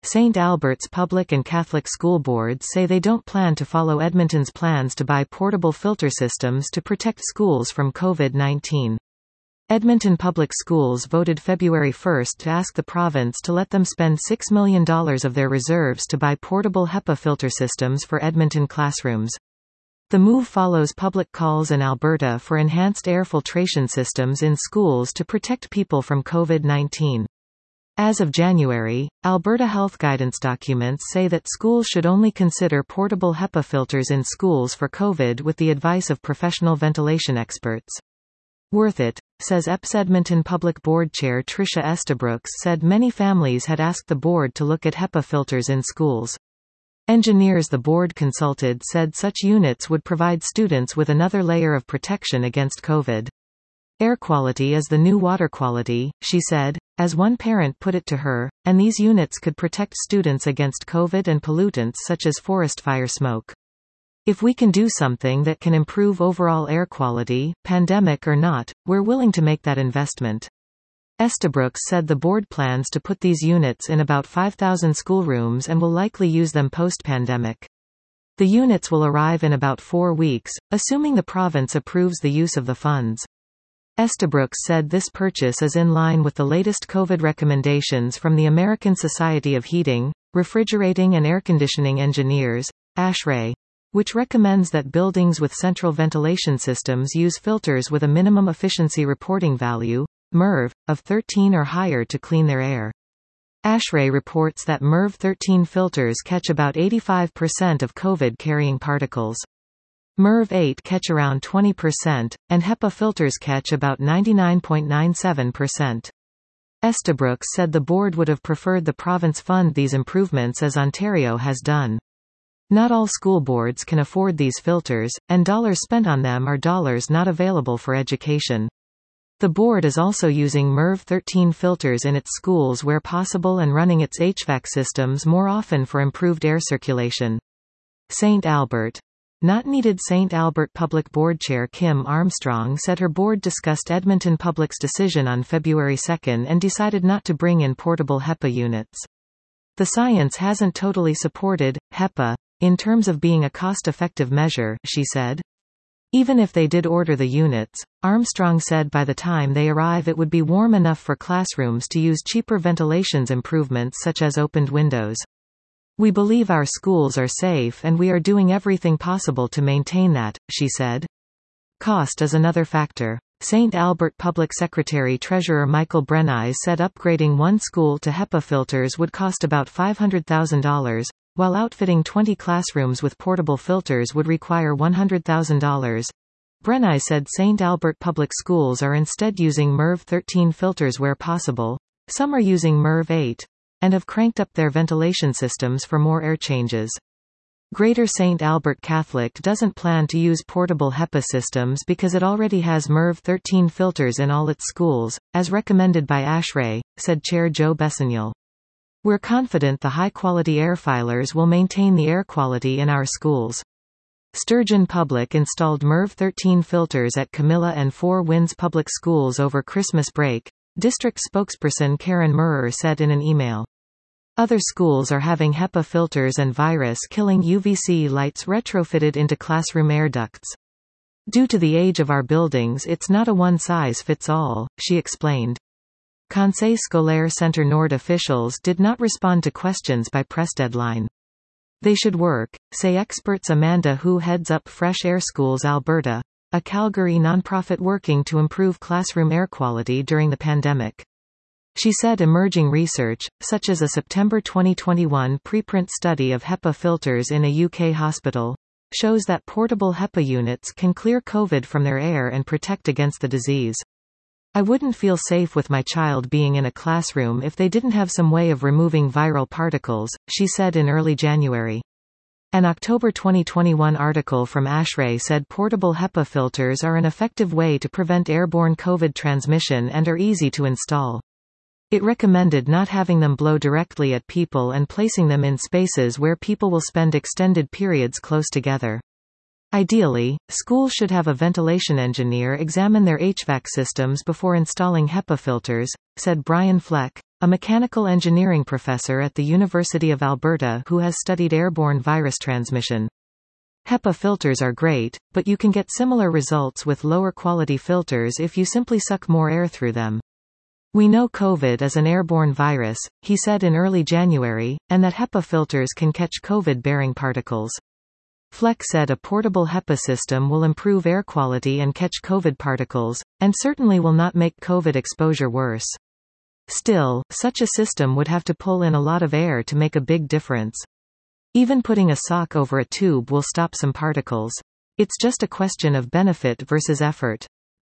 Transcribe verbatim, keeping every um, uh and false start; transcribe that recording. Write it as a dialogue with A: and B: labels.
A: Saint Albert's public and Catholic school boards say they don't plan to follow Edmonton's plans to buy portable filter systems to protect schools from COVID nineteen. Edmonton Public Schools voted February first to ask the province to let them spend six million dollars of their reserves to buy portable HEPA filter systems for Edmonton classrooms. The move follows public calls in Alberta for enhanced air filtration systems in schools to protect people from COVID nineteen. As of January, Alberta health guidance documents say that schools should only consider portable HEPA filters in schools for COVID with the advice of professional ventilation experts. Worth it, says E P S Edmonton Public Board Chair Tricia Estabrooks said many families had asked the board to look at HEPA filters in schools. Engineers the board consulted said such units would provide students with another layer of protection against COVID. Air quality is the new water quality, she said, as one parent put it to her, and these units could protect students against COVID and pollutants such as forest fire smoke. If we can do something that can improve overall air quality, pandemic or not, we're willing to make that investment. Estabrooks said the board plans to put these units in about five thousand schoolrooms and will likely use them post-pandemic. The units will arrive in about four weeks, assuming the province approves the use of the funds. Estabrooks said this purchase is in line with the latest COVID recommendations from the American Society of Heating, Refrigerating and Air Conditioning Engineers, ASHRAE, which recommends that buildings with central ventilation systems use filters with a minimum efficiency reporting value, M E R V, of thirteen or higher to clean their air. ASHRAE reports that M E R V thirteen filters catch about eighty-five percent of COVID-carrying particles. M E R V eight catch around twenty percent, and HEPA filters catch about ninety-nine point nine seven percent. Estabrooks said the board would have preferred the province fund these improvements as Ontario has done. Not all school boards can afford these filters, and dollars spent on them are dollars not available for education. The board is also using M E R V thirteen filters in its schools where possible and running its H V A C systems more often for improved air circulation. Saint Albert. Not needed. Saint Albert Public Board Chair Kim Armstrong said her board discussed Edmonton Public's decision on February second and decided not to bring in portable HEPA units. The science hasn't totally supported HEPA in terms of being a cost-effective measure, she said. Even if they did order the units, Armstrong said by the time they arrive it would be warm enough for classrooms to use cheaper ventilations improvements such as opened windows. We believe our schools are safe and we are doing everything possible to maintain that, she said. Cost is another factor. Saint Albert Public Secretary Treasurer Michael Brenneis said upgrading one school to HEPA filters would cost about five hundred thousand dollars, while outfitting twenty classrooms with portable filters would require one hundred thousand dollars. Brenneis said Saint Albert Public Schools are instead using M E R V thirteen filters where possible. Some are using M E R V eight. And have cranked up their ventilation systems for more air changes. Greater Saint Albert Catholic doesn't plan to use portable HEPA systems because it already has M E R V thirteen filters in all its schools, as recommended by ASHRAE, said Chair Joe Bessignol. We're confident the high-quality air filers will maintain the air quality in our schools. Sturgeon Public installed M E R V thirteen filters at Camilla and Four Winds Public Schools over Christmas break, district spokesperson Karen Murrer said in an email. Other schools are having HEPA filters and virus-killing U V C lights retrofitted into classroom air ducts. Due to the age of our buildings it's not a one-size-fits-all, she explained. Conseil Scolaire Centre Nord officials did not respond to questions by press deadline. They should work, say experts. Amanda Hu heads up Fresh Air Schools Alberta, a Calgary nonprofit working to improve classroom air quality during the pandemic. She said emerging research, such as a September twenty twenty-one preprint study of HEPA filters in a U K hospital, shows that portable HEPA units can clear COVID from their air and protect against the disease. I wouldn't feel safe with my child being in a classroom if they didn't have some way of removing viral particles, she said in early January. An October twenty twenty-one article from ASHRAE said portable HEPA filters are an effective way to prevent airborne COVID transmission and are easy to install. It recommended not having them blow directly at people and placing them in spaces where people will spend extended periods close together. Ideally, schools should have a ventilation engineer examine their H V A C systems before installing HEPA filters, said Brian Fleck, a mechanical engineering professor at the University of Alberta who has studied airborne virus transmission. HEPA filters are great, but you can get similar results with lower quality filters if you simply suck more air through them. We know COVID is an airborne virus, he said in early January, and that HEPA filters can catch COVID-bearing particles. Fleck said a portable HEPA system will improve air quality and catch COVID particles, and certainly will not make COVID exposure worse. Still, such a system would have to pull in a lot of air to make a big difference. Even putting a sock over a tube will stop some particles. It's just a question of benefit versus effort.